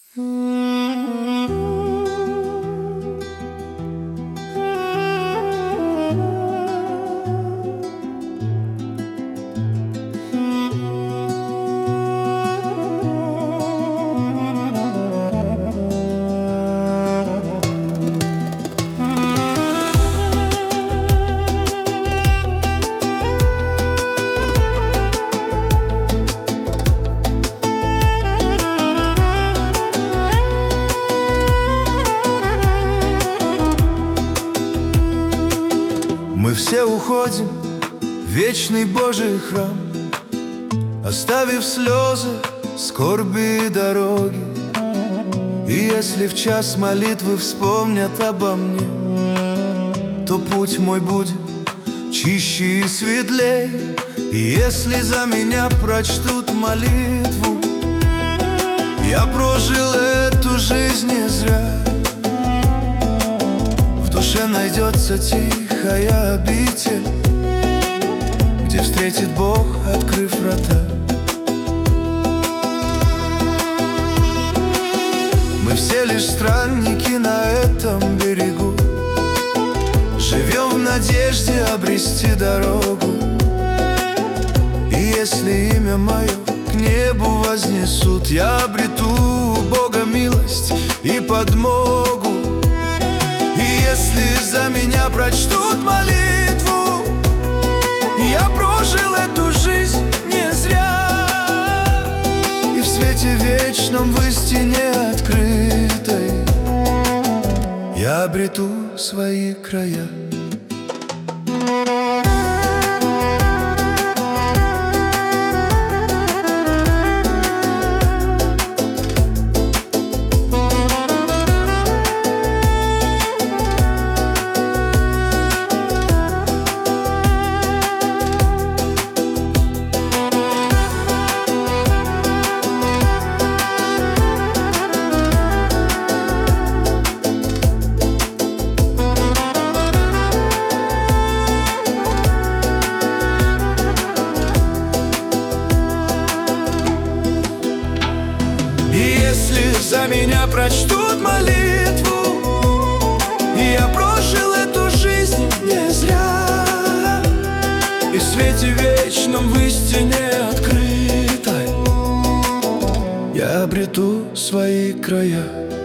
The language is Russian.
Мы все уходим в вечный Божий храм, оставив слезы, скорби и дороги. И если в час молитвы вспомнят обо мне, то путь мой будет чище и светлей. И если за меня прочтут молитву, я прожил эту жизнь не зря. В душе найдется тихая обитель, где встретит Бог, открыв врата. Мы все лишь странники на этом берегу, живем в надежде обрести дорогу. И если имя мое к небу вознесут, я обрету у Бога милость и подмогу. И если за меня прочтут молитву, я прожил эту жизнь не зря. И в свете вечном, в истине открытой, я обрету свои края. Если за меня прочтут молитву, я прожил эту жизнь не зря. И в свете вечном, в истине открытой, я обрету свои края.